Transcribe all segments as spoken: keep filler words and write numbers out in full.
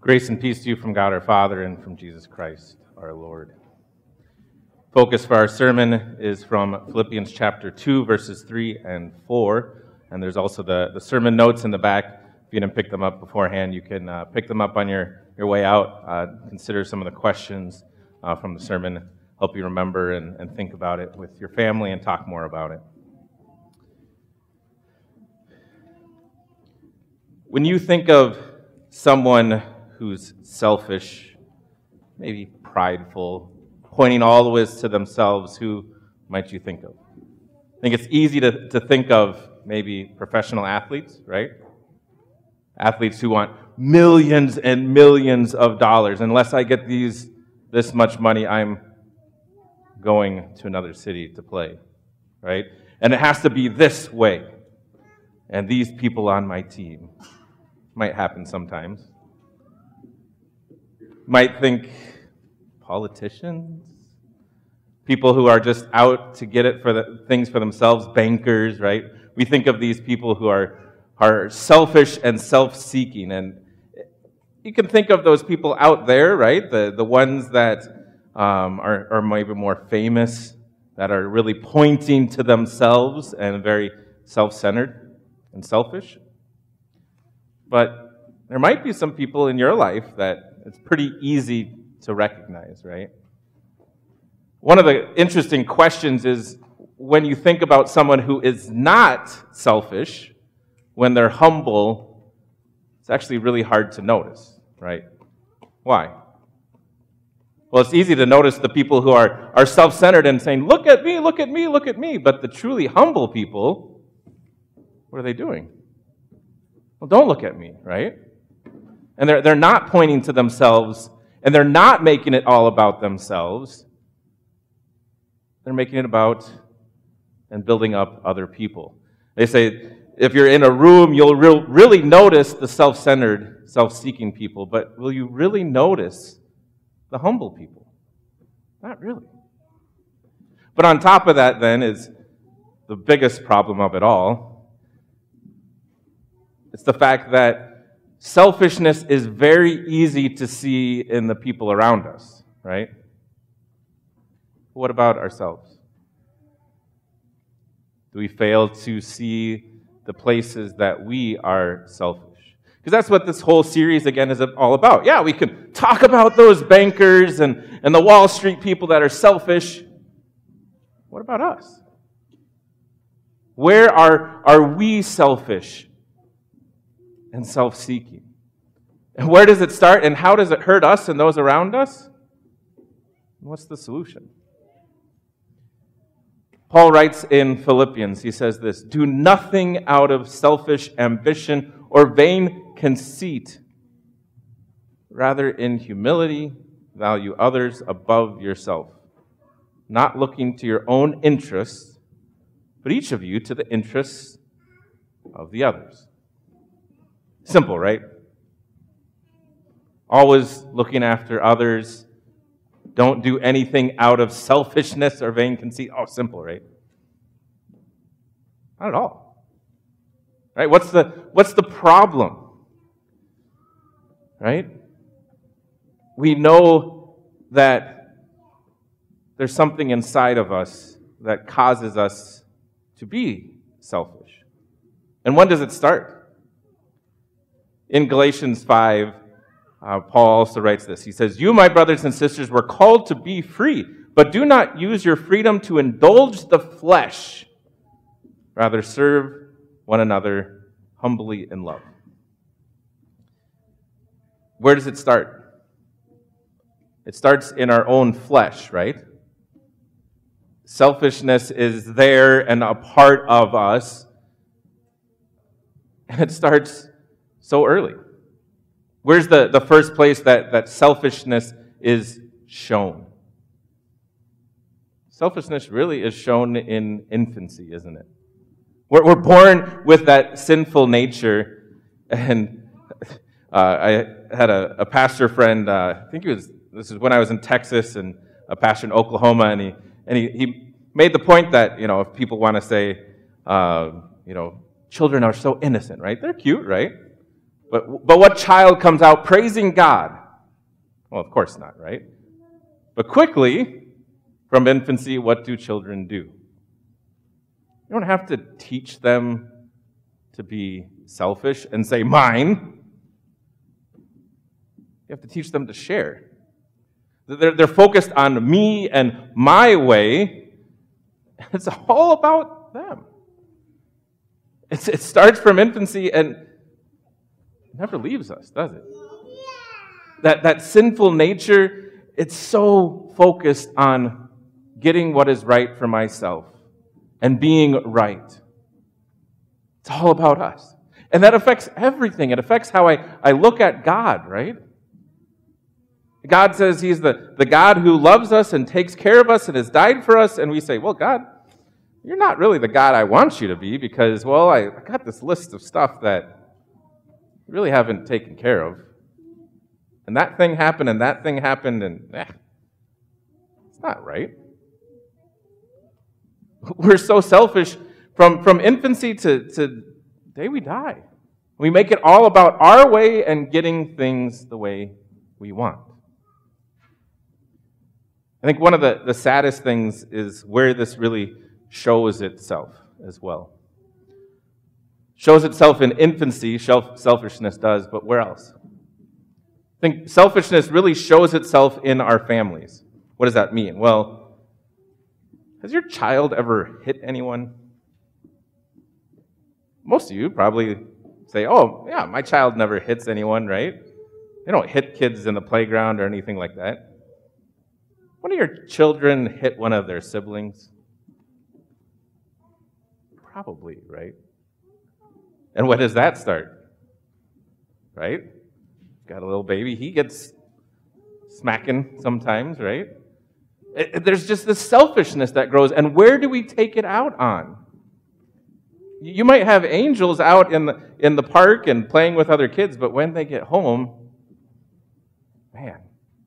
Grace and peace to you from God our Father and from Jesus Christ our Lord. Focus for our sermon is from Philippians chapter two, verses three and four. And there's also the, the sermon notes in the back. If you didn't pick them up beforehand, you can uh, pick them up on your, your way out. Uh, consider some of the questions uh, from the sermon. Help you remember and, and think about it with your family and talk more about it. When you think of someone who's selfish, maybe prideful, pointing always to themselves, who might you think of? I think it's easy to, to think of maybe professional athletes, right? Athletes who want millions and millions of dollars. Unless I get these this much money, I'm going to another city to play, right? And it has to be this way. And these people on my team. Might happen sometimes. Might think politicians, people who are just out to get it for the things for themselves, bankers, right? We think of these people who are, are selfish and self-seeking, and you can think of those people out there, right? The, the ones that um, are, are maybe more famous, that are really pointing to themselves and very self-centered and selfish. But there might be some people in your life that it's pretty easy to recognize, right? One of the interesting questions is when you think about someone who is not selfish, when they're humble, it's actually really hard to notice, right? Why? Well, it's easy to notice the people who are, are self-centered and saying, look at me, look at me, look at me. But the truly humble people, what are they doing? Well, don't look at me, right? And they're, they're not pointing to themselves, and they're not making it all about themselves. They're making it about and building up other people. They say, if you're in a room, you'll re- really notice the self-centered, self-seeking people, but will you really notice the humble people? Not really. But on top of that, then, is the biggest problem of it all. It's the fact that selfishness is very easy to see in the people around us, right? What about ourselves? Do we fail to see the places that we are selfish? Because that's what this whole series, again, is all about. Yeah, we can talk about those bankers and, and the Wall Street people that are selfish. What about us? Where are, are we selfish and self-seeking? And where does it start, and how does it hurt us and those around us? What's the solution? Paul writes in Philippians, he says this, do nothing out of selfish ambition or vain conceit. Rather, in humility, value others above yourself, not looking to your own interests, but each of you to the interests of the others. Simple, right? Always looking after others. Don't do anything out of selfishness or vain conceit. Oh, simple, right? Not at all. Right? What's the what's the problem? Right? We know that there's something inside of us that causes us to be selfish. And when does it start? In Galatians five, uh, Paul also writes this. He says, you, my brothers and sisters, were called to be free, but do not use your freedom to indulge the flesh. Rather, serve one another humbly in love. Where does it start? It starts in our own flesh, right? Selfishness is there and a part of us. And it starts so early. Where's the, the first place that, that selfishness is shown? Selfishness really is shown in infancy, isn't it? We're, we're born with that sinful nature. And uh, I had a, a pastor friend, uh, I think it was, this is when I was in Texas, and a pastor in Oklahoma, and he, and he, he made the point that, you know, if people want to say, uh, you know, children are so innocent, right? They're cute, right? But, but what child comes out praising God? Well, of course not, right? But quickly, from infancy, what do children do? You don't have to teach them to be selfish and say, mine. You have to teach them to share. They're, they're focused on me and my way. It's all about them. It's, it starts from infancy and never leaves us, does it? That, that sinful nature, it's so focused on getting what is right for myself and being right. It's all about us. And that affects everything. It affects how I, I look at God, right? God says He's the, the God who loves us and takes care of us and has died for us. And we say, well, God, you're not really the God I want you to be because, well, I, I got this list of stuff that you really haven't taken care of. And that thing happened and that thing happened and eh, it's not right. We're so selfish from, from infancy to, to the day we die. We make it all about our way and getting things the way we want. I think one of the, the saddest things is where this really shows itself as well. Shows itself in infancy, selfishness does, but where else? I think selfishness really shows itself in our families. What does that mean? Well, has your child ever hit anyone? Most of you probably say, oh, yeah, my child never hits anyone, right? They don't hit kids in the playground or anything like that. One of your children hit one of their siblings? Probably, right? And when does that start? Right? Got a little baby, he gets smacking sometimes, right? It, it, there's just this selfishness that grows, and where do we take it out on? You might have angels out in the in the park and playing with other kids, but when they get home, man,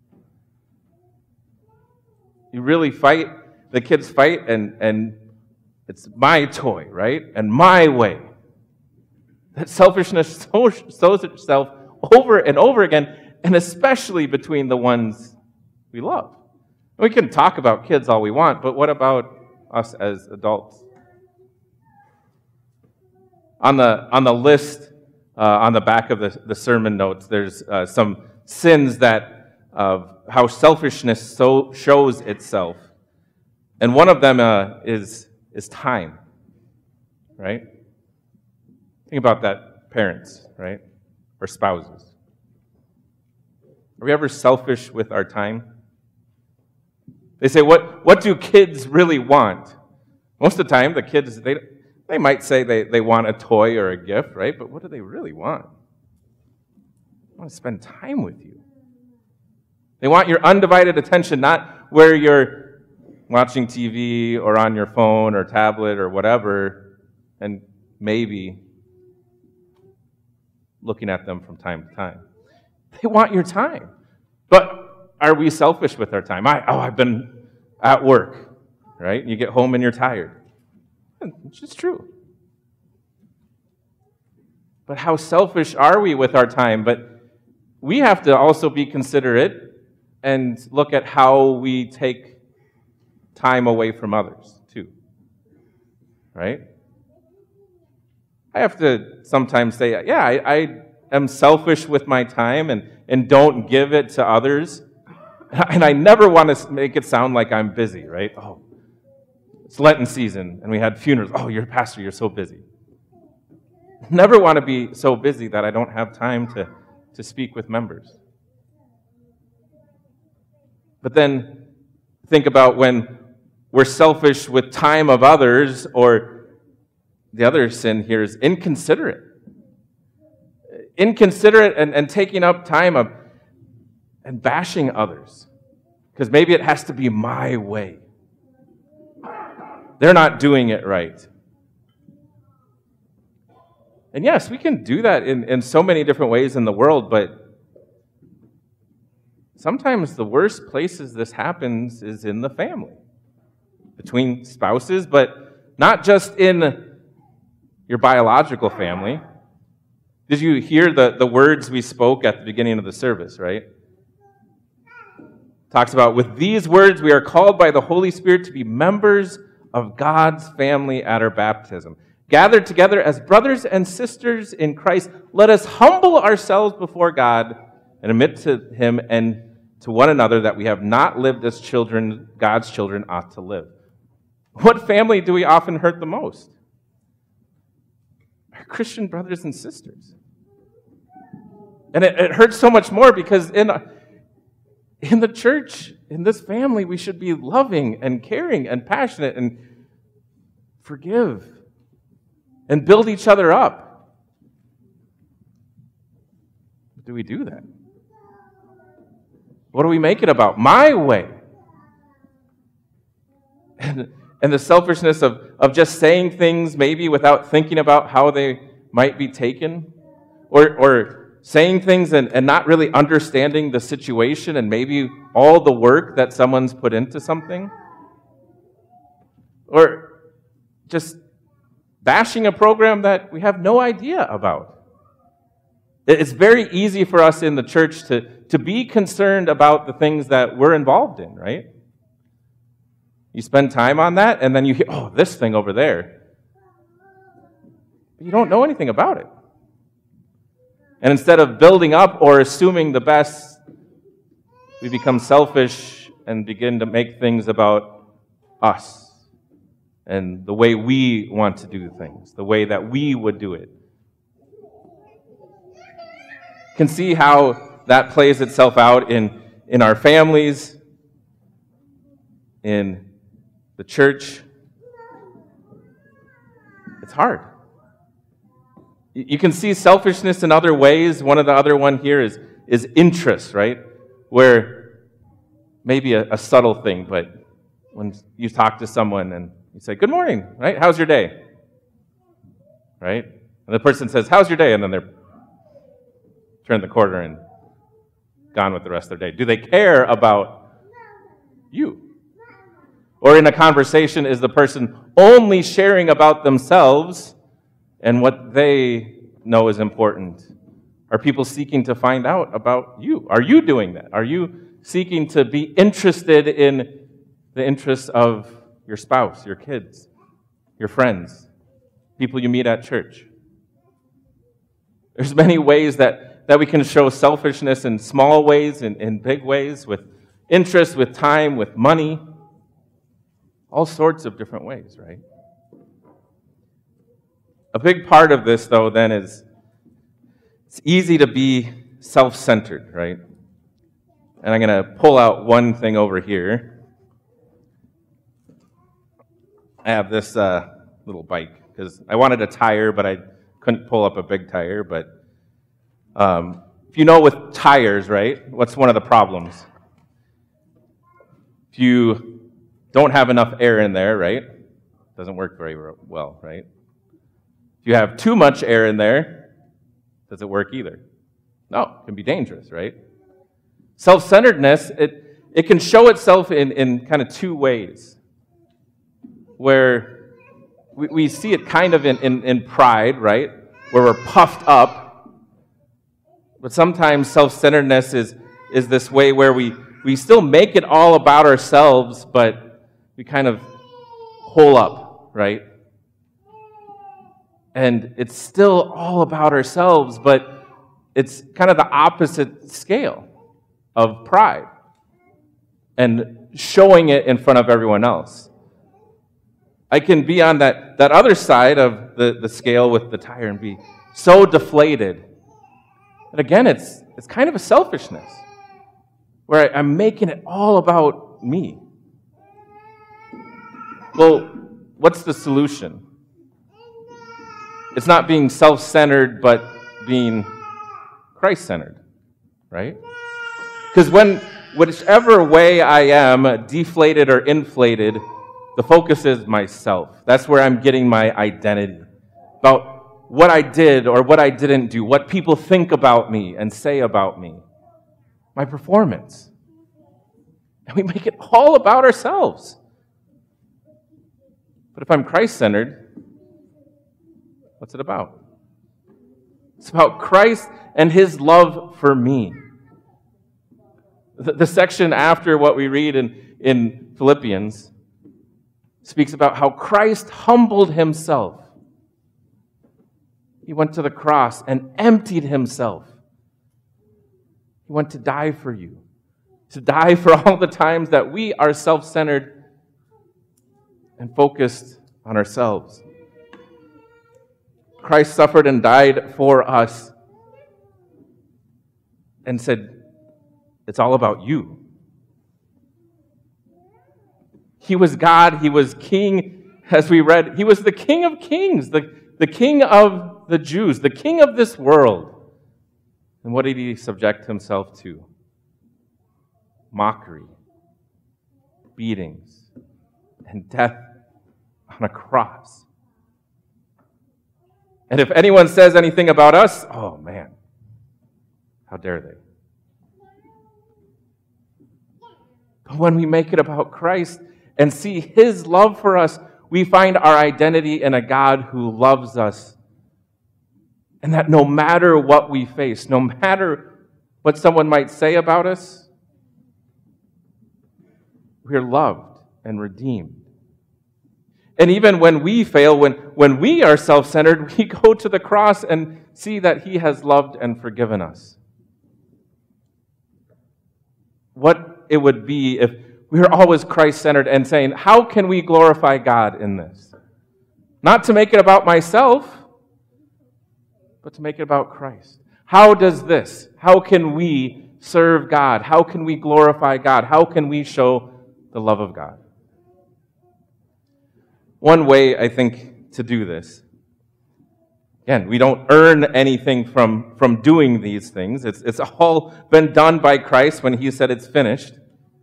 you really fight, the kids fight, and, and it's my toy, right? And my way. That selfishness sows itself over and over again, and especially between the ones we love. We can talk about kids all we want, but what about us as adults? On the on the list, uh, on the back of the, the sermon notes, there's uh, some sins that of how selfishness so shows itself, and one of them uh, is is time. Right? Think about that, parents, right, or spouses. Are we ever selfish with our time? They say, what, what do kids really want? Most of the time, the kids, they, they might say they, they want a toy or a gift, right? But what do they really want? They want to spend time with you. They want your undivided attention, not where you're watching T V or on your phone or tablet or whatever, and maybe looking at them from time to time. They want your time. But are we selfish with our time? I, oh, I've been at work, right? You get home and you're tired. It's just true. But how selfish are we with our time? But we have to also be considerate and look at how we take time away from others, too. Right? I have to sometimes say, yeah, I, I am selfish with my time and, and don't give it to others. And I never want to make it sound like I'm busy, right? Oh, it's Lenten season, and we had funerals. Oh, you're a pastor, you're so busy. Never want to be so busy that I don't have time to, to speak with members. But then think about when we're selfish with time of others, or the other sin here is inconsiderate. Inconsiderate and, and taking up time of and bashing others. Because maybe it has to be my way. They're not doing it right. And yes, we can do that in, in so many different ways in the world, but sometimes the worst places this happens is in the family. Between spouses, but not just in your biological family, Did you hear the, the words we spoke at the beginning of the service, right? Talks about, with these words we are called by the Holy Spirit to be members of God's family at our baptism. Gathered together as brothers and sisters in Christ, let us humble ourselves before God and admit to Him and to one another that we have not lived as children, God's children ought to live. What family do we often hurt the most? Our Christian brothers and sisters. And it, it hurts so much more because in, in the church, in this family, we should be loving and caring and passionate and forgive and build each other up. Do we do that? What do we make it about? My way. And, and the selfishness of, of just saying things maybe without thinking about how they might be taken. Or, or saying things and, and not really understanding the situation and maybe all the work that someone's put into something. Or just bashing a program that we have no idea about. It's very easy for us in the church to, to be concerned about the things that we're involved in, right? You spend time on that, and then you hear, oh, this thing over there. But you don't know anything about it. And instead of building up or assuming the best, we become selfish and begin to make things about us and the way we want to do things, the way that we would do it. You can see how that plays itself out in, in our families, in the church. It's hard. You can see selfishness in other ways. One of the other one here is, is interest, right? Where maybe a, a subtle thing, but when you talk to someone and you say, good morning, right? How's your day? Right? And the person says, how's your day? And then they're turned the corner and gone with the rest of their day. Do they care about you? Or in a conversation, is the person only sharing about themselves and what they know is important? Are people seeking to find out about you? Are you doing that? Are you seeking to be interested in the interests of your spouse, your kids, your friends, people you meet at church? There's many ways that, that we can show selfishness in small ways and in big ways, with interest, with time, with money, all sorts of different ways, right? A big part of this, though, then, is it's easy to be self-centered, right? And I'm going to pull out one thing over here. I have this uh, little bike, because I wanted a tire, but I couldn't pull up a big tire. But um, if you know with tires, right, what's one of the problems? If you don't have enough air in there, right, it doesn't work very well, right? If you have too much air in there, does it work either? No, it can be dangerous, right? Self-centeredness, it, it can show itself in, in kind of two ways, where we, we see it kind of in, in, in pride, right, where we're puffed up, but sometimes self-centeredness is, is this way where we, we still make it all about ourselves, but we kind of hole up, right? And it's still all about ourselves, but it's kind of the opposite scale of pride and showing it in front of everyone else. I can be on that, that other side of the, the scale with the tire and be so deflated. And again, it's, it's kind of a selfishness, where I, I'm making it all about me. Well, what's the solution? It's not being self-centered, but being Christ-centered, right? Because when, whichever way I am, deflated or inflated, the focus is myself. That's where I'm getting my identity. About what I did or what I didn't do, what people think about me and say about me. My performance. And we make it all about ourselves. But if I'm Christ-centered, what's it about? It's about Christ and his love for me. The, the section after what we read in, in Philippians speaks about how Christ humbled himself. He went to the cross and emptied himself. He went to die for you, to die for all the times that we are self-centered and focused on ourselves. Christ suffered and died for us and said, it's all about you. He was God, he was king, as we read. He was the King of kings, the, the King of the Jews, the King of this world. And what did he subject himself to? Mockery, beatings, and death on a cross. And if anyone says anything about us, oh man, how dare they? But when we make it about Christ and see his love for us, we find our identity in a God who loves us. And that no matter what we face, no matter what someone might say about us, we're loved and redeemed. And even when we fail, when, when we are self-centered, we go to the cross and see that he has loved and forgiven us. What it would be if we were always Christ-centered and saying, how can we glorify God in this? Not to make it about myself, but to make it about Christ. How does this, how can we serve God? How can we glorify God? How can we show the love of God? One way, I think, to do this, again, we don't earn anything from, from doing these things. It's, it's all been done by Christ when he said it's finished.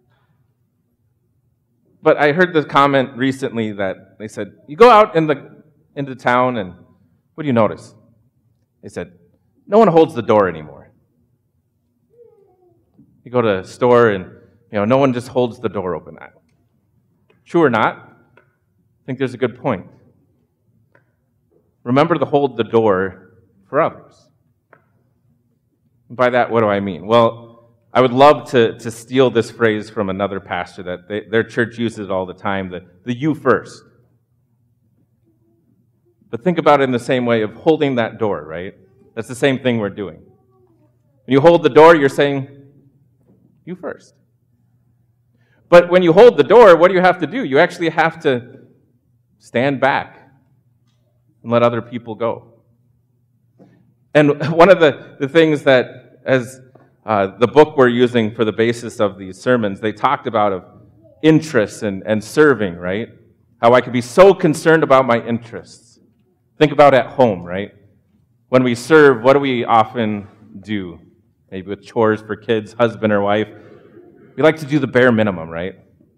But I heard the comment recently that they said, you go out in the into town and what do you notice? They said, no one holds the door anymore. You go to a store and you know no one just holds the door open. True or not? I think there's a good point. Remember to hold the door for others. And by that, what do I mean? Well, I would love to, to steal this phrase from another pastor that they, their church uses it all the time, the, the you first. But think about it in the same way of holding that door, right? That's the same thing we're doing. When you hold the door, you're saying, you first. But when you hold the door, what do you have to do? You actually have to stand back and let other people go. And one of the, the things that, as uh, the book we're using for the basis of these sermons, they talked about of interests and, and serving, right? How I could be so concerned about my interests. Think about at home, right? When we serve, what do we often do? Maybe with chores for kids, husband or wife. We like to do the bare minimum, right?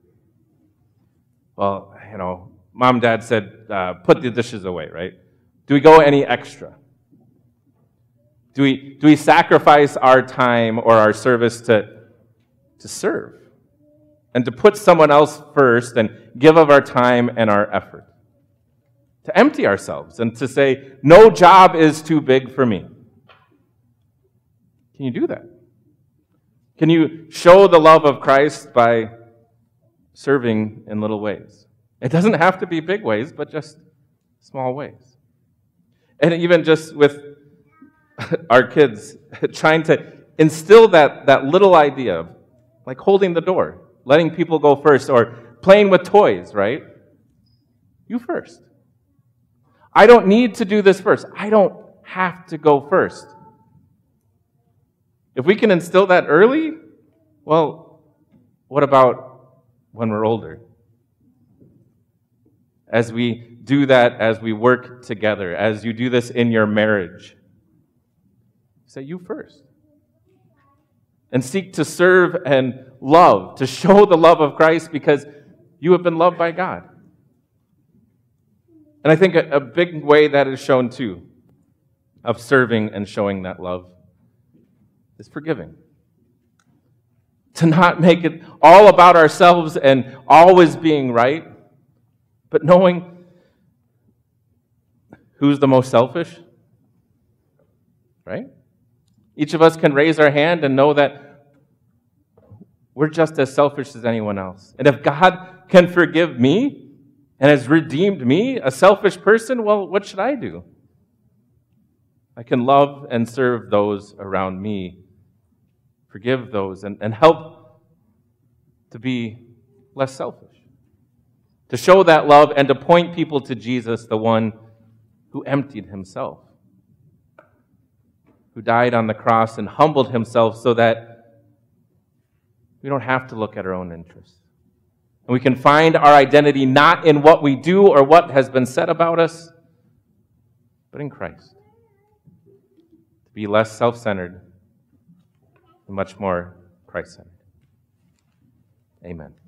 Well, you know, Mom, Dad said, uh, put the dishes away, right? Do we go any extra? Do we, do we sacrifice our time or our service to, to serve? And to put someone else first and give of our time and our effort? To empty ourselves and to say, no job is too big for me. Can you do that? Can you show the love of Christ by serving in little ways? It doesn't have to be big ways, but just small ways. And even just with our kids, trying to instill that, that little idea of like holding the door, letting people go first, or playing with toys, right? You first. I don't need to do this first. I don't have to go first. If we can instill that early, well, what about when we're older? As we do that, as we work together, as you do this in your marriage, say you first. And seek to serve and love, to show the love of Christ because you have been loved by God. And I think a, a big way that is shown too, of serving and showing that love, is forgiving. To not make it all about ourselves and always being right, but knowing who's the most selfish? right? Each of us can raise our hand and know that we're just as selfish as anyone else. And if God can forgive me and has redeemed me, a selfish person, well, what should I do? I can love and serve those around me, forgive those, and, and help to be less selfish, to show that love and to point people to Jesus, the one who emptied himself, who died on the cross and humbled himself so that we don't have to look at our own interests. And we can find our identity not in what we do or what has been said about us, but in Christ. To be less self-centered and much more Christ-centered. Amen.